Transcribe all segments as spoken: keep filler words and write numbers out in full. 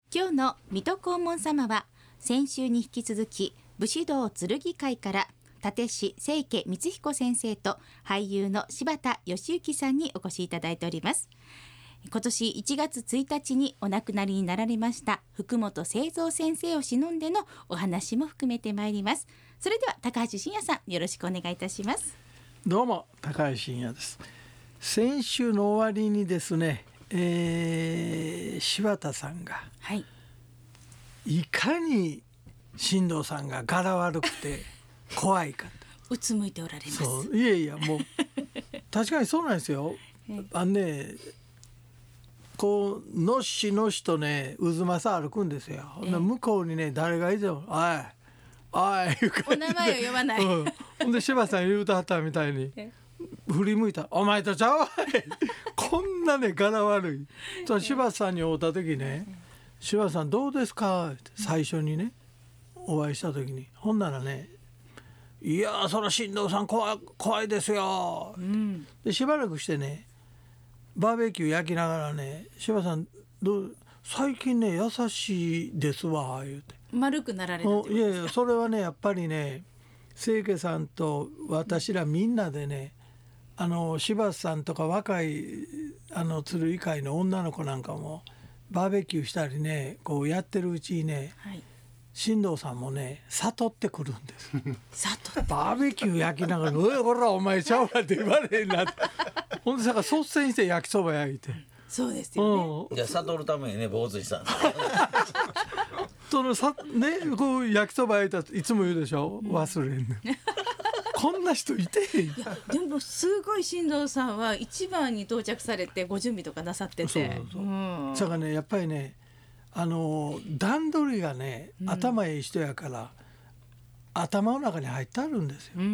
今日の水戸黄門様は先週に引き続き武士道剣会から立師清家光彦先生と俳優の柴田義行さんにお越しいただいております。今年いちがつついたちにお亡くなりになられました福本清三先生を偲んでのお話も含めてまいります。それでは高橋真也さん、よろしくお願いいたします。 どうも高橋真也です。先週の終わりにですね、えー、柴田さんが、はい、いかに進藤さんが柄悪くて怖いかとうつむいておられます。 そういやいやもう確かにそうなんですよ。あのねこうのっしのしとね渦政歩くんですよ。え向こうにね誰がいてもおいおいいう感じでお名前を呼ばない、 うん、ほんで柴田さん言うたはったみたいに振り向いたらお前とちゃうわいこんなね柄悪いと柴田さんに会った時ね、柴田さんどうですかって最初にねお会いした時に、ほんならねいやそら進藤さん怖い、怖いですよ、うん、でしばらくしてねバーベキュー焼きながらね柴田さんどう最近ね優しいですわ言うて丸くなられたってことですか。 いやいやそれはねやっぱりね清家さんと私らみんなでね、あの柴田さんとか若いあの鶴居会の女の子なんかもバーベキューしたりねこうやってるうちにね、はい、進藤さんもね悟ってくるんです悟バーベキュー焼きながら「おいほらお前ちゃうわ」って言われへんなってほんでさから率先して焼きそば焼いて、 そうですよね、 うん、じゃあ悟るためにね坊主にしたんですそのさ、ね、こう焼きそば焼いたいつも言うでしょ、忘れんねんこんな人いてへん。いやでもすごい進藤さんは一番に到着されてご準備とかなさってて、そうそうそう、うん、 だからねやっぱりねあの段取りがね、うん、頭いい人やから頭の中に入ってあるんですよ、うんうん、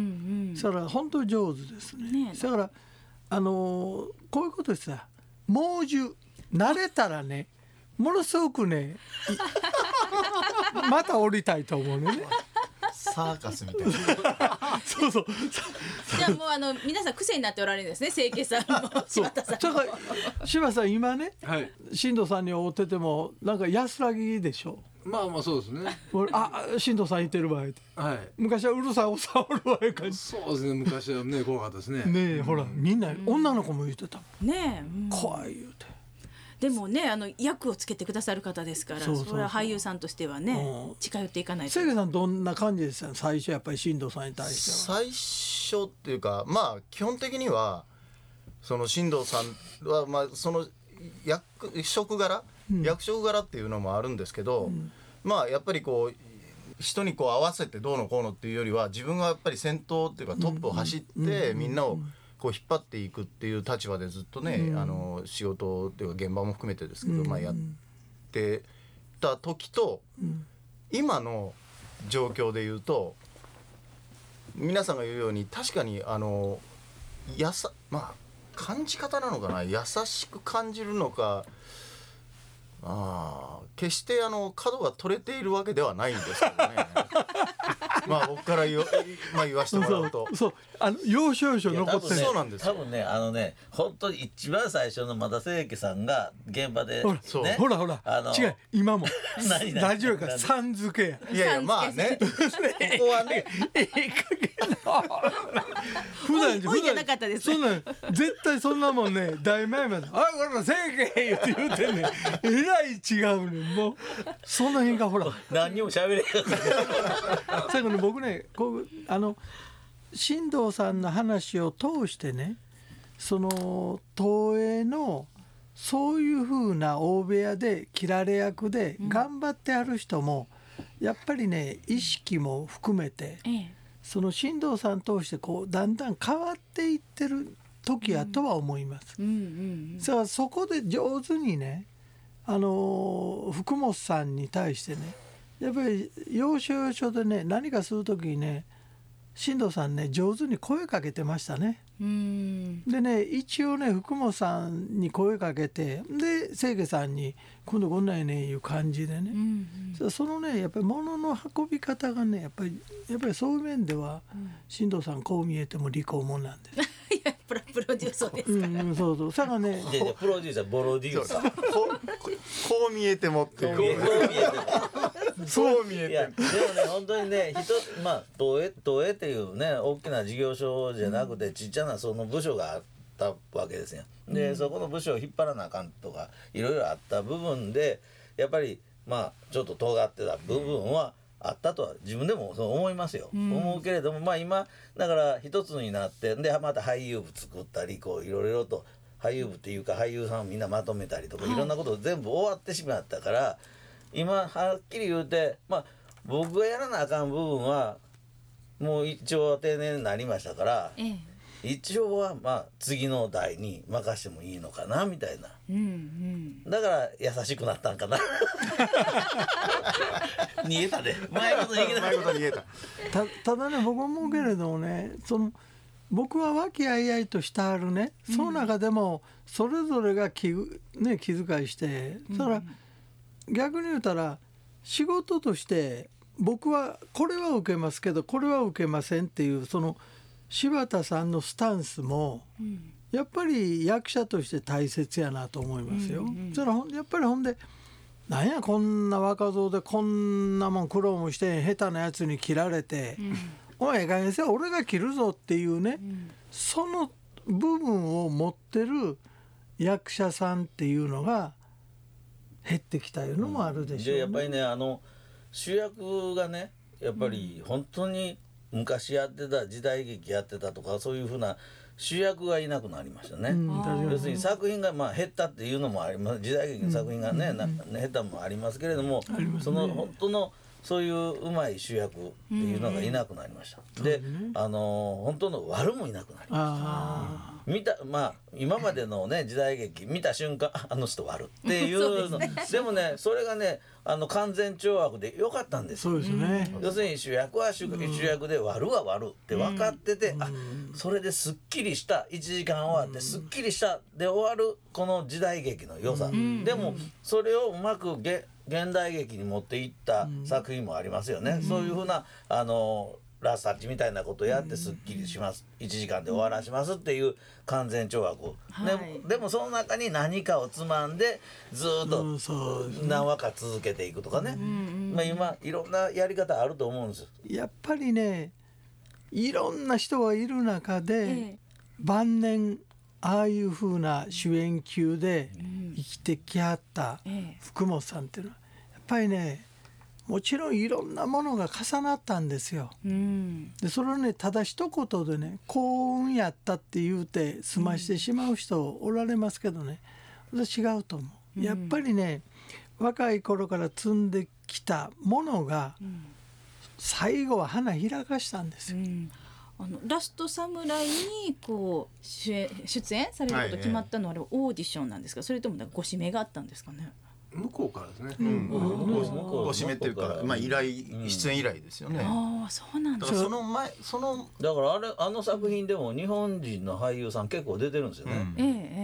だから本当に上手ですね。ねだからあのこういうことですよ、猛獣慣れたらねものすごくねまた降りたいと思うねサーカスみたいなそうそうじゃあもうあの皆さん癖になっておられるんですね、清家さんも柴田さんも。 柴田さん今ね、はい、進藤さんに会っててもなんか安らぎでしょ。 まあまあそうですね。 あ進藤さんいてる場合、はい、昔はうるさいおさおるわい感じ。 そうですね、昔はね怖かったですね。 ねえ、うん、ほらみんな、うん、女の子も言ってたねえ、うん、 怖い言うて。 でもねあの役をつけてくださる方ですから、そうそうそう、それは俳優さんとしてはね、うん、近寄っていかないと。 清家さんどんな感じですか最初やっぱり進藤さんに対しては。 最初っていうかまあ基本的にはその進藤さんはまあその役職柄、うん、役職柄っていうのもあるんですけど、うん、まあやっぱりこう人にこう合わせてどうのこうのっていうよりは自分がやっぱり先頭っていうかトップを走ってみんなをこう引っ張っていくっていう立場でずっとね、うん、あの仕事っていうか現場も含めてですけど、うん、まあ、やってた時と、うん、今の状況で言うと皆さんが言うように確かにあのやさまあ感じ方なのかな、優しく感じるのか、あ決してあの角が取れているわけではないんですけどねまあ僕から言わ、まあ、言わせてもらうとそうそうあの要所要所残ってる。 そうなんですよ。 多分ねあのね本当に一番最初のまだ清家さんが現場で、 ほら、 ね、 そうほらほらあの違う今も何々 大丈夫かさん付けや。 いやいやまあねここはねいい加減な普段普段なかったです、 そんな絶対そんなもんね大前まであこれ清家言って言うてんねんえらい違うねんもうその辺がほら何にも喋れ最後に僕ねこうあの進藤さんの話を通してねその東映のそういう風な大部屋で切られ役で頑張ってある人も、うん、やっぱりね意識も含めて、ええ、その進藤さん通してこうだんだん変わっていってる時やとは思います、うんうんうん、だからそこで上手にねあの福本さんに対してねやっぱり要所要所でね何かする時にね進藤さんね上手に声かけてましたね。うんでね一応ね福本さんに声かけてで清家さんに今度こんなんやねいう感じでね、うんうん、そのねやっぱり物の運び方がねやっぱりやっぱりそういう面では、うん、進藤さんこう見えても利口者なんですいやプラププロデューサーですうから、 ん、そうそう。さがね、 ででプロデューサーボロデューサーこうこう見えてもっていうこう見えてそう見えいやてでもね本当にね人まあ東映東映っていうね大きな事業所じゃなくてちっちゃなその部署があったわけですよ。で、そこの部署を引っ張らなあかんとかいろいろあった部分でやっぱりまあちょっと尖ってた部分はあったとは自分でもそう思いますよ、うん、思うけれどもまあ今だから一つになってでまた俳優部作ったりこういろいろと俳優部っていうか俳優さんをみんなまとめたりとか、はい、いろんなこと全部終わってしまったから今はっきり言うてまあ僕がやらなあかん部分はもう一応定年になりましたから、ええ、一応はまあ次の代に任してもいいのかなみたいな、うんうん、だから優しくなったんかな逃げたね前こと逃げた前こと逃げたた, ただね僕思うけれどもねその僕は和気あいあいとしてあるねその中でもそれぞれが気、ね、気遣いして、うん、それから逆に言うたら仕事として僕はこれは受けますけどこれは受けませんっていうその柴田さんのスタンスもやっぱり役者として大切やなと思いますよ、うんうん、それはやっぱりほんでなんやこんな若造でこんなもん苦労もして下手なやつに切られて、うん、お前ええ加減にせよ俺が切るぞっていうね、うん、その部分を持ってる役者さんっていうのが減ってきたいうのもあるでしょうね、 うん、でやっぱりねあの主役がねやっぱり本当に昔やってた時代劇やってたとかそういうふうな主役がいなくなりましたね、うん、要するに作品がまあ減ったっていうのもあります時代劇の作品がね、うん、な減ったのもありますけれども、うん、その本当のそういううまい主役っていうのがいなくなりました、うん、で、あの本当の悪もいなくなりました見たまあ今までのね時代劇見た瞬間あの人悪っていうので, ね、でもねそれがねあの完全懲悪でよかったんです。 そうですね。 要するに主役は 主,、うん、主役で悪は悪って分かってて、うん、あそれですっきりしたいちじかん終わってすっきりしたで終わるこの時代劇の良さ、うん、でもそれをうまく現代劇に持っていった作品もありますよね、うん、そういうふうなあのラスタッチみたいなことをやってすっきりします、うん、いちじかんで終わらしますっていう完全懲悪、はい、で, でもその中に何かをつまんでずっと何話か続けていくとかね、うん、まあ、今いろんなやり方あると思うんです。 やっぱりねいろんな人がいる中で、ええ、晩年ああいう風な主演級で生きてきはった福本さんっていうのはやっぱりねもちろんいろんなものが重なったんですよ、うん、でそれをねただ一言でね幸運やったって言うて済ましてしまう人おられますけどね、私違うと思う、うん、やっぱりね若い頃から積んできたものが、うん、最後は花開かしたんですよ、うん、 あのラストサムライにこう出演されること決まったのは、はい、オーディションなんですか、それともご指名があったんですかね。 向こうからですね、 うん、ご指名っていうか、まあ、依頼、うん、出演依頼ですよね。 ああそうなんだ。 だからその前そのだからあれあの作品でも日本人の俳優さん結構出てるんですよね、うん、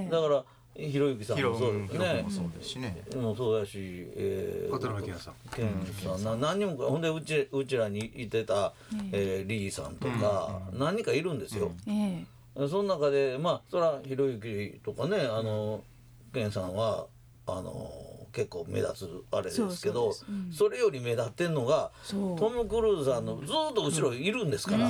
だからひろゆきさんもそうですね、 そうですしね、 もそうだし、えー、渡辺謙さん健さん、な何人もほんでうちうちらにいてた、えー、リーさんとか、うん、何人かいるんですよ、うん、その中でまあそらひろゆきとかねあの健さんはあの結構目立つあれですけど そ, う そ,、うん、それより目立ってんのがトム・クルーズさんのずっと後ろいるんですから、うん、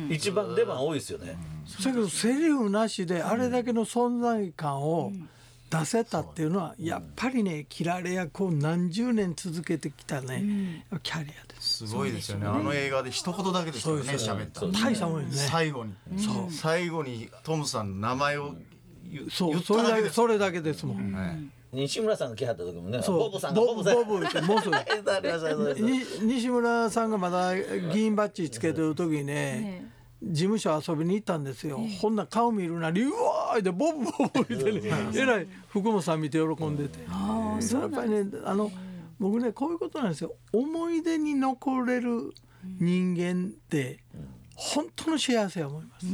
一番出番多いですよね、 うん、だけどセリフなしであれだけの存在感を出せたっていうのはやっぱりね切られ役を何十年続けてきたね、うん、キャリアです。 すごいですよね。あの映画で一言だけですよね喋った。 大したもんですね。 最後に、うん、そう最後にトムさんの名前を言、うん、 そうそれだけそれだけですもん、うん、はい、 西村さんが来はった時もね、 ボブさんがボブさんボブってもうすぐ西村さんがまだ議員バッジつけてる時にね、事務所遊びに行ったんですよ、ほんな顔見るなりうわーでボブボブってね、えらい福本さん見て喜んでて、うん、それやっぱりねあの僕ねこういうことなんですよ。思い出に残れる人間って本当の幸せや思います、うん、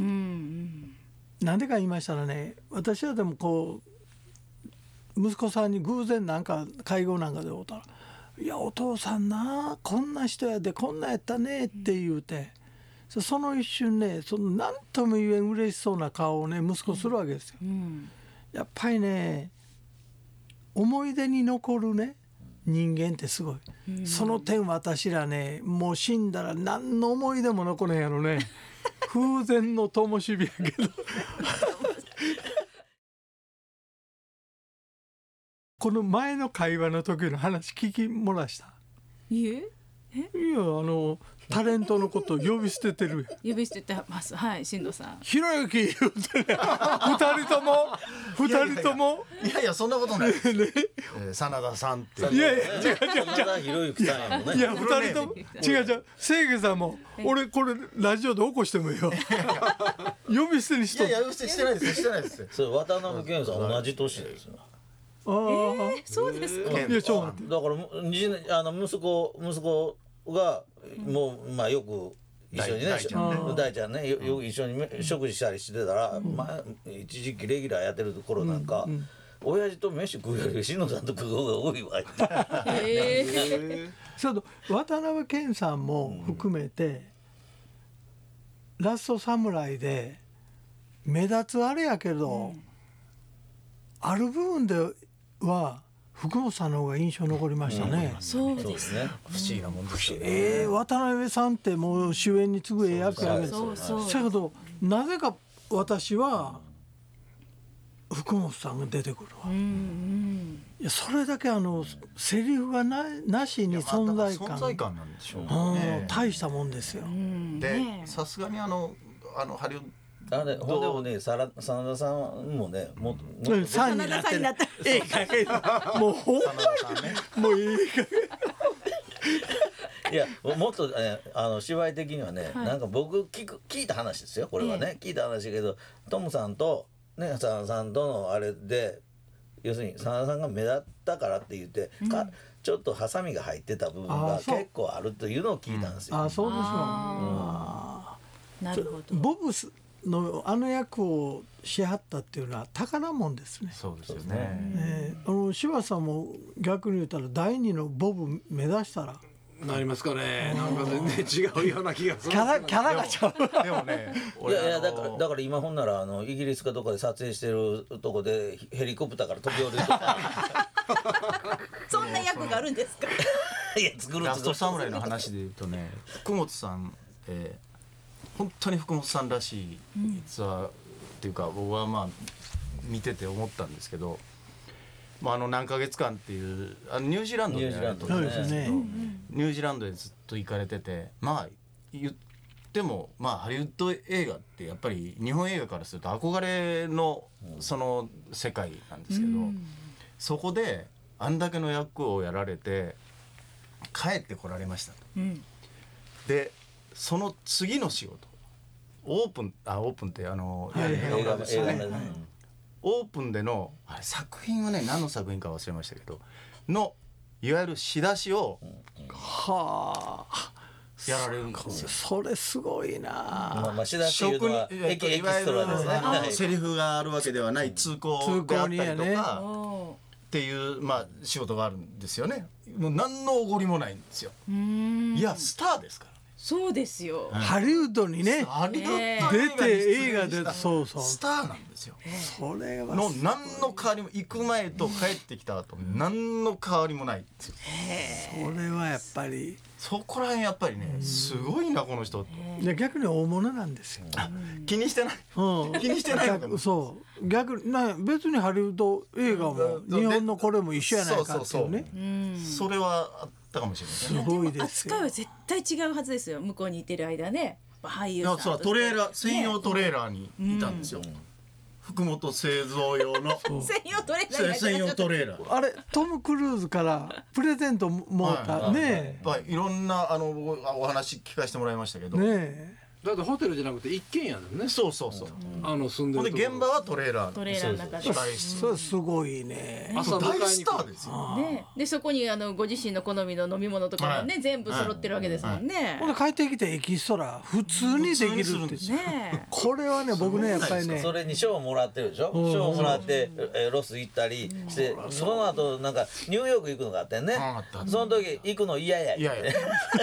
なんでか言いましたらね、私はでもこう息子さんに偶然なんか会合なんかで会ったら、いやお父さんなこんな人やでこんなやったねって言うて、 そその一瞬ね、その何とも言えん嬉しそうな顔をね息子するわけですよ。 うんやっぱりね、思い出に残るね人間ってすごい、うん、その点私らね、もう死んだら何の思い出も残れんやろね風前の灯火やけどこの前の会話の時の話聞き漏らした。 いえいや、あのタレントのこと呼び捨ててる呼び捨ててます。はい、進藤さん。 ひろゆき言うてね二人とも二人ともいやいやそんなことないです、 ねえー、真田さんっていやいや違う違う真田広之さんやもんね。 いや二人とも違う違う、清家さんも俺これラジオで起こしてもいいよ呼び捨てにしといやいや呼び捨てしてないですよしてないですよそれ渡辺謙さん同じ年ですよ。 ああ、 えー、そうですか。 いやちょっと待ってだからむにあの息子息子がもうまあよく一緒にね大ちゃんね大ちゃんねよよく一緒にめ食事したりしてたら、まあ一時期レギュラーやってる頃なんか、親父と飯食うより篠さんと食う方が多いわ。 えー、 そうと渡辺謙さんも含めて、ラストサムライで目立つあれやけど、ある部分では福本さんの方が印象残りましたね。 そうそうでですすね。 不思議なもんですよね、 えー、渡辺さんってもう主演に次ぐええ役やけど、 そうそうだけどなぜか私は福本さんが出てくるわ。 うんうんいやそれだけあのセリフがななしに存在感、 存在感なんでしょううんね、 大したもんですよ。 うんでねさすがにあのあのハリウッあれほんでもねさら真田さんもねもっともっとさんになってる。ええ加減もうほん真田さんねもういい加減。 いやもっと、えあの芝居的にはね、 はいなんか僕聞く聞いた話ですよこれはね、聞いた話だけどトムさんとね真田さんとのあれで要するに真田さんが目立ったからって言って、かちょっとハサミが入ってた部分があそう結構あるというのを聞いたんですよ。 あそうですよ。 あなるほど。 ボブスのあの役をしはったっていうのは宝物ですね。 そうですよねえー、あの柴さんも逆に言ったら第二のボブ目指したらなりますかね。なんか全然違うような気がする。 キャラキャラがちゃう。 でもねいやいやあのだからだから今ほんならあのイギリスかどこかで撮影してるとこでヘリコプターから飛び降りるとかそんな役があるんですか。 いや作るラスト作るサムライの話で言うとね福本さんって本当に福本さんらしい実は、っていうか僕はまあ見てて思ったんですけど、まあ、あの何ヶ月間っていうあのニュージーランドでやられてたんですけどニュージーランドねニュージーランドでずっと行かれててまあ言ってもまあハリウッド映画ってやっぱり日本映画からすると憧れのその世界なんですけど、そこであんだけの役をやられて帰ってこられましたと。 うんでその次の仕事オープンあオープンってあの、 はい映画ですよね、 映画ねオープンでのあれ作品はね何の作品か忘れましたけどのいわゆる仕出しをはあ。 やられるんですよ。 それすごいな。 まあまあ仕出しっていうのは職人エキエキストラですね。 あのはいセリフがあるわけではない通行であったりと通行人やねかおっていうまあ仕事があるんですよね。もう何のおごりもないんですよ。 ーうんいやスターですからね。 そうですよ。 ハリウッドにねハリウッド出て映映画に出演した画でそうそうスターなんですよ。 それはの何の変わりも行く前と帰ってきた後何の変わりもないんですよ。 それはやっぱりそこら辺やっぱりねすごいなこの人っていや逆に大物なんですよ。 気にしてない。 うん、 気にしてないのかな逆そう逆にな別にハリウッド映画も日本のこれも一緒やないかっていうね。 うんそれはあったかもしれないすね。 ごいですよ扱い。は絶対違うはずですよ。向こうにいてる間ね俳優さんとしていやそうトレーラー専用トレーラーにいたんですよ。福本製造用の専用トレーナー専用トレーラー。 あれトム・クルーズからプレゼントもらった、 はいねやっぱりいろんなあの僕お話聞かせてもらいましたけど、 えねだってホテルじゃなくて一軒家だよね。 そうそうそう。 あの住んでほんるとこで現場はトレーラートレーラーの中でえ控室それすごいね。 朝迎えに来る大スターですよ。 ね、でそこにあのご自身の好みの飲み物とかもね、 はい全部揃ってるわけですもんね。 ほんで帰ってきてエキストラ普通にできる普通にするんってですよねこれはね僕ねやっぱりねそれに賞もらってるでしょ。 うん賞もらってえーロス行ったりして、その後なんかニューヨーク行くのがあってねあったあっ。たその時行くの嫌や。 いやいや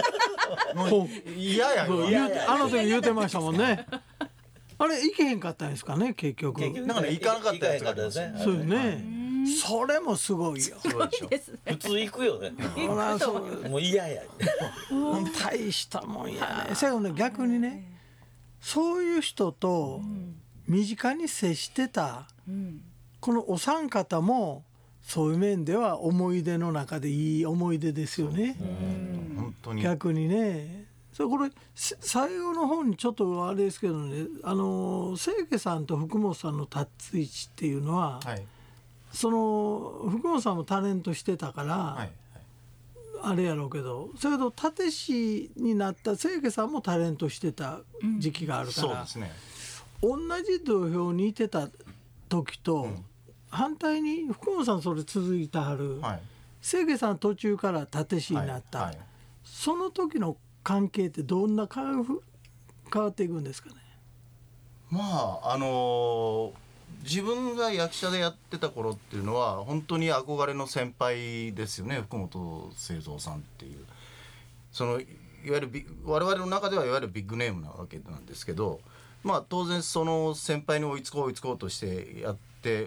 もう嫌やよ。 言うてあの時言うてましたもんね。あれ行けへんかったんですかね結局。 結局なんかね行かなかったやつがあります行かなかったですねそうよね。それもすごいよ。 すごいでしょ。 ですね。 普通行くよね。 ほらそうもう嫌や。 大したもんやね。最後ね逆にねそういう人と身近に接してたこのお三方もそういう面では思い出の中でいい思い出ですよね。 本当に。 逆にね。それこれ最後の方にちょっとあれですけどねあの清家さんと福本さんの立つ位置っていうのは、 はい。 その福本さんもタレントしてたから、 はい。 あれやろうけどそれけど立師になった清家さんもタレントしてた時期があるから、 そうですね。 同じ土俵にいてた時と、 ん反対に福本さんそれ続いてはる、 はい。 清家さん途中から立師になった、 はいはいその時の関係ってどんな変わる変わっていくんですかね。 まああのー自分が役者でやってた頃っていうのは本当に憧れの先輩ですよね、福本清三さんっていう。そのいわゆるビ我々の中ではいわゆるビッグネームなわけなんですけど、まあ当然その先輩に追いつこう追いつこうとしてやって、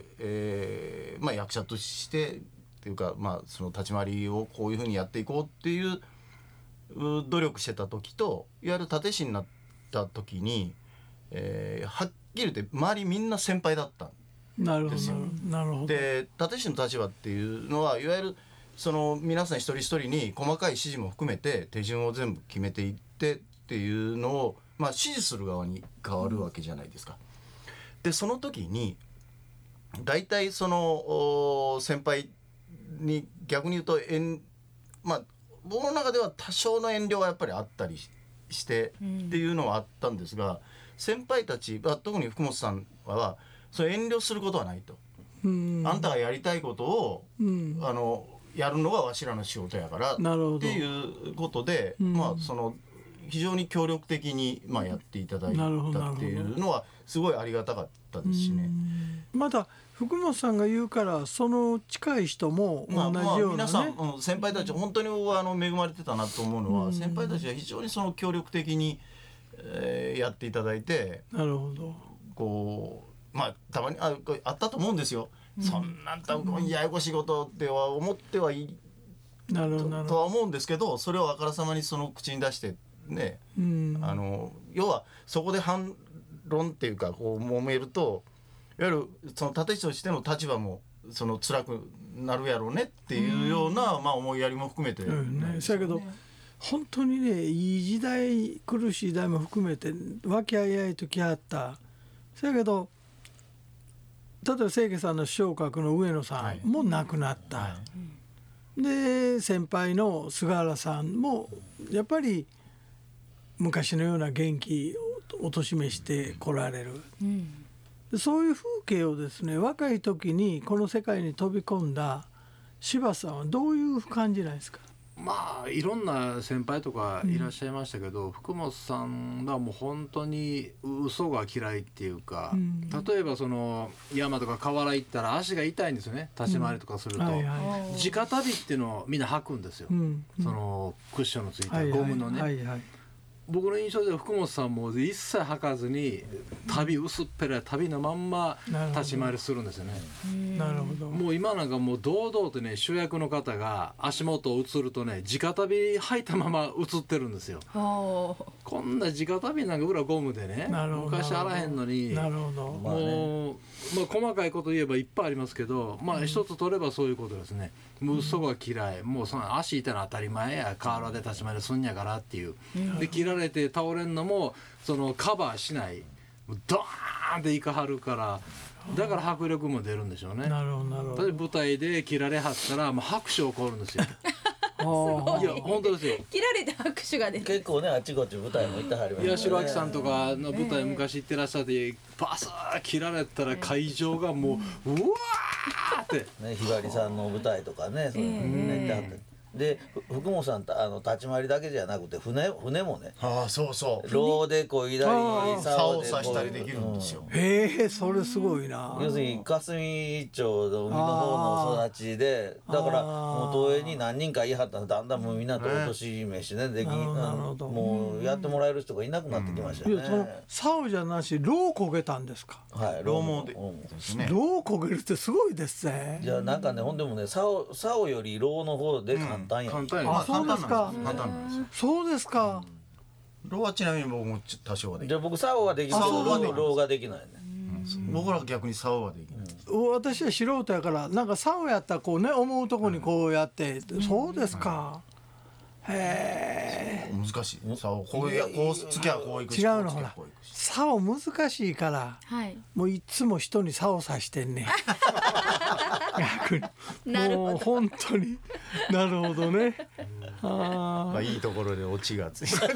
えーまあ、役者としてっていうか、まあ、その立ち回りをこういうふうにやっていこうっていうう努力してた時といわゆる立師になった時に、えーはっきり言って周りみんな先輩だったんなるほですよ。 どなるほど。 で立師の立場っていうのはいわゆるその皆さん一人一人に細かい指示も含めて手順を全部決めていってっていうのを、まあ、指示する側に変わるわけじゃないですか。でその時に大体そのお先輩に逆に言うと遠まあ僕の中では多少の遠慮はやっぱりあったりしてっていうのはあったんですが、先輩たち、まあ、特に福本さんはそれ遠慮することはないと、 うんあんたがやりたいことを、 うんあのやるのがわしらの仕事やからなるほどっていうことで、 うんまあその非常に協力的に、まあ、やっていただいたなるほどなるほどっていうのはすごいありがたかったですしね。 また福本さんが言うからその近い人も同じまあまあようなね、 皆さん、うん先輩たち本当に僕はあの恵まれてたなと思うのは、 うん先輩たちは非常にその協力的に、えーやっていただいて、 なるほど。 こうまあたまにあこれあったと思うんですよ、そんなんたややこしいことっては思ってはいいなるほどなるほど。 とは思うんですけど、それをあからさまにその口に出してね、 うんあの要はそこで反論っていうかこう揉めるといわゆるその立石としての立場もその辛くなるやろうねっていうような、まあ、思いやりも含めて、 うんね、そやけど本当にねいい時代苦しい時代も含めて和気あいあいときはったそやけど例えば清家さんの師匠格の上野さんも亡くなった、 はいで先輩の菅原さんもやっぱり昔のような元気をおとしめして来られる、でそういう風景をですね若い時にこの世界に飛び込んだ柴さんはどういう感じなんですか。 まあいろんな先輩とかいらっしゃいましたけど、うん、福本さんはもう本当に嘘が嫌いっていうか、うん、例えばその山とか河原行ったら足が痛いんですよね、立ち回りとかすると、うんはいはい、直旅っていうのをみんな履くんですよ、うんうん、そのクッションのついたゴムのね、はいはいはいはい、僕の印象では福本さんも一切履かずに旅薄っぺらい旅のまんま立ち回りするんですよね。 なるほど。 もう今なんかもう堂々とね主役の方が足元を映るとね直旅履いたまま映ってるんですよ。こんな直旅なんか裏ゴムでね昔あらへんのに、 なるほど。 もう、まあ、細かいこと言えばいっぱいありますけど、まあ一つ取ればそういうことですね。もう嘘が嫌い、もうその足痛いの当たり前や、河原で立ち回りすんやからっていう、で切られて倒れんのもそのカバーしない、ドーンっていかはるから、だから迫力も出るんでしょうね。 なるほどなるほど。 例えば舞台で切られはったらもう拍手起こるんですよ。いや本当ですよ。 切られて拍手が出る。 結構ねあっちこっち舞台も行ってはりますね。 八代亜紀さんとかの舞台昔行ってらっしゃってバサー切られたら会場がもううわーって。 ねひばりさんの舞台とかねそういうのね行ってはった。 でふ福本さんあの立ち回りだけじゃなくて船船もねああそうそう櫓でこいだり竿をで刺したりできるんですよ、 へえそれすごいな。 要するに霞町の海の方の育ちでだからもう東映に何人か言いはったらだんだんもうみんなと落とし飯ねできなるほどなるほどもうやってもらえる人がいなくなってきましたよね。 いやその竿じゃなしろう焦げたんですか。 はいローモでうんですね。 ろう焦げるってすごいですね。 じゃあなんかねほんでもね竿竿よりろうの方で簡単や、 簡単やあそうですか簡単なんですよ。 そうですか。 ローはちなみに僕もちょ多少はできる。 じゃあ僕竿はできるけど竿はできるろうができないね。 僕らは逆に竿はできない。 私は素人やからなんか竿やったらこうね思うとこにこうやって、そうですか。へえ。 難しい。竿こういやこうつきゃこういくし。 違うのほらこうつきゃこういくし竿難しいからはい。 もういつも人に竿さしてんねん。逆になるほどもう本当になるほどね。あまあいいところでオチがついて。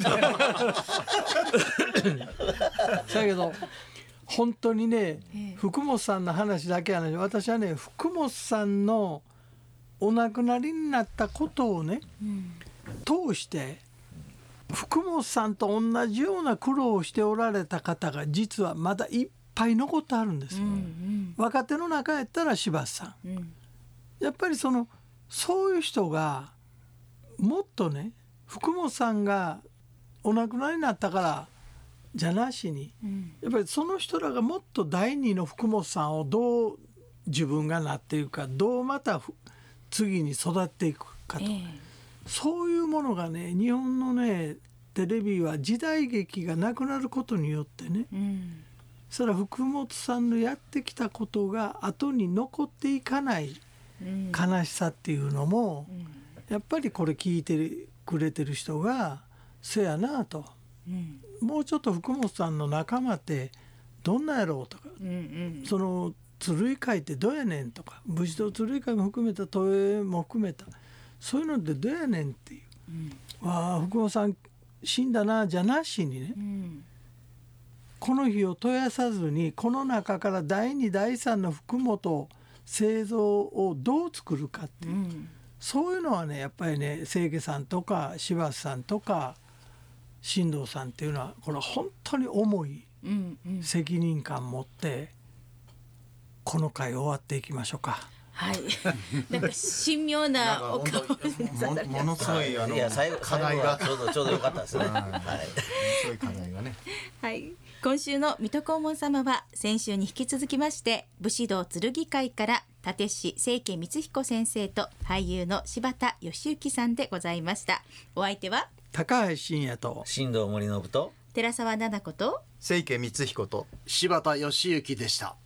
あ。だけど本当にねええ福本さんの話だけやない私はね福本さんのお亡くなりになったことをねうん。 通して福本さんと同じような苦労をしておられた方が実はまだいっぱい残ってあるんですうよ、 ん若手の中やったら柴田さんうんうんやっぱりそのそういう人がもっとね福本さんがお亡くなりになったからじゃなしにうんやっぱりその人らがもっと第二の福本さんをどう自分がなっていくかどうまたふ次に育っていくかと、 ええそういうものがね日本のねテレビは時代劇がなくなることによってねうんそれは福本さんのやってきたことが後に残っていかないうん悲しさっていうのもうんやっぱりこれ聞いてくれてる人がせやなとうんもうちょっと福本さんの仲間ってどんなやろうとかうんうんその鶴井会ってどうやねんとか武士道鶴井会も含めた都営も含めたそういうのってどうやねんっていううんわあ福本さん死んだなじゃなしにねうんこの日を絶やさずにこの中からだいにだいさんの福本製造をどう作るかっていう、 うんそういうのはねやっぱりね清家さんとか柴田さんとか進藤さんっていうのはこれは本当に重いうんうん責任感持ってこの回終わっていきましょうか。 はいなんか神妙なお顔もものすごいあのいや最後課題が最後はちょうどちょうどよかったですね。はい。 そういう課題がね。 はい、今週の水戸黄門様は先週に引き続きまして武士道剣会から立師清家光彦先生と俳優の柴田義行さんでございました。お相手は高橋真也と新藤森信と寺澤奈々子と清家光彦と柴田義行でした。